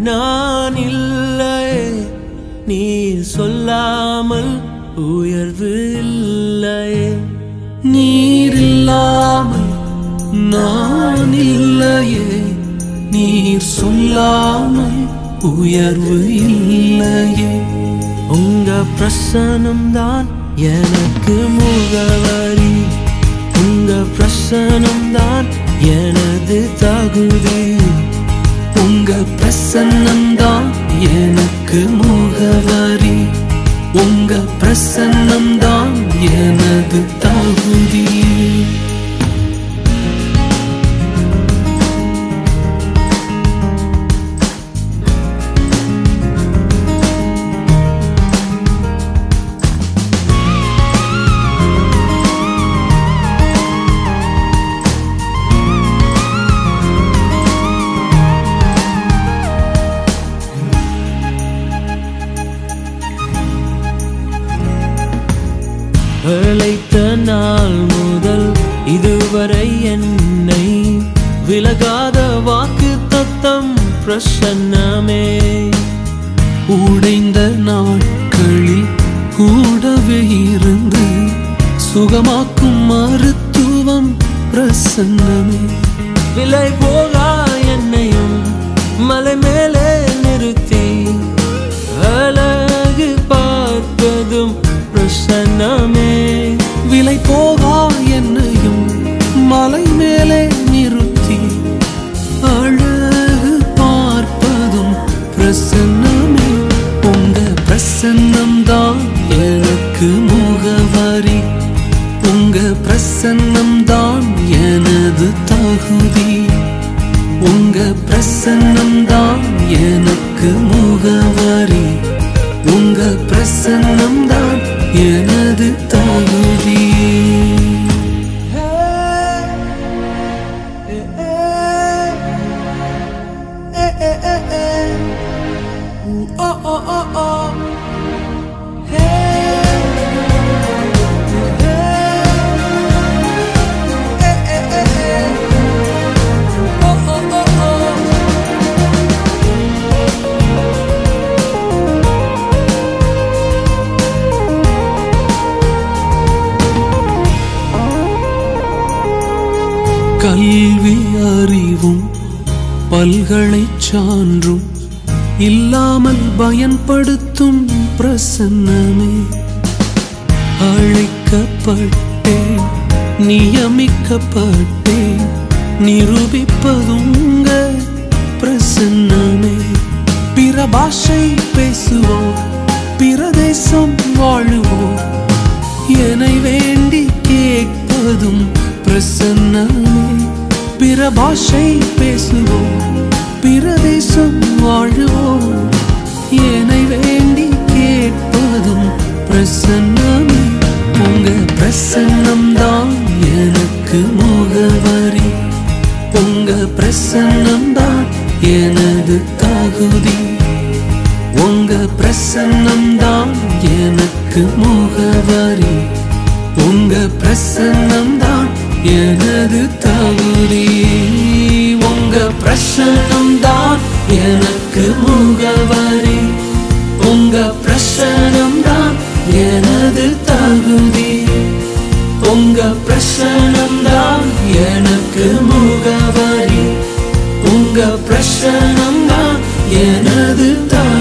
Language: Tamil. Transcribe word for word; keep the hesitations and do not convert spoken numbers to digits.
நான் இல்லை, நீர் சொல்லாமல் உயர்வு இல்லை. நீர் இல்லாமல் நான் இல்லையே, நீர் சொல்லாமல் உயர்வு இல்லையே. உங்க பிரசனம்தான் எனக்கு முகவரி, உங்க பிரசனம்தான் எனது தகுதி. உங்க பிரசன்னம்தான் எனக்கு முகவரி, உங்க பிரசன்னம்தான் எனது தகுதி. அழைத்த நாள் முதல் இதுவரை என்னை விலகாத வாக்கு தத்தம் பிரசன்னமே. உடைந்த நாட்களில் கூடவே இருந்து சுகமாக்கும் மருத்துவம் பிரசன்னமே. விலை போகா என்னையும் மலை மேலே நிறுத்தி அழகு பார்ப்பதும் பிரசன்னமே. விலை போகா என்னையும் மலை மேலே நிறுத்தி அழகு பார்ப்பதும் பிரசன்னமே. உங்க பிரசன்னம்தான் எனக்கு முகவரி, உங்க பிரசன்னம்தான் எனது தகுதி. உங்க பிரசன்னம்தான் எனக்கு முகவரி, உங்க பிரசன்னம்தான் எனது தகுதி. கல்வி அறிவும் பல்கலை சான்றும் இல்லாமல் பயன்படுத்தும் பிரசன்னமே. அழைக்கப்பட்டேன், நியமிக்கப்பட்டேன், நிரூபிப்பதுங்க பிரசன்னமே. பிற பாஷை பேசுவோம், பிரதேசம் வாழுவோம், என்னை வேண்டி கேட்பதும் பிரசன்னமே. பிற பாஷை பேசுவோம், பிரதேசம் வாழுவோம், என்னை வேண்டி கேட்பதும் பிரசன்னமே. உங்க பிரசன்னம்தான் எனக்கு முகவரி, உங்க பிரசன்னம்தான் எனது தகுதி. உங்க பிரசன்னம்தான் எனக்கு முகவரி, உங்க பிரசன்னம்தான் எனது தகுதி. உங்க பிரசன்னம்தான் எனக்கு முகவரி, உங்க பிரசன்னம்தான் எனது தகுதி. உங்க பிரசன்னம்தான் எனக்கு முகவரி, உங்க பிரசன்னம்தான் எனது தகுதி.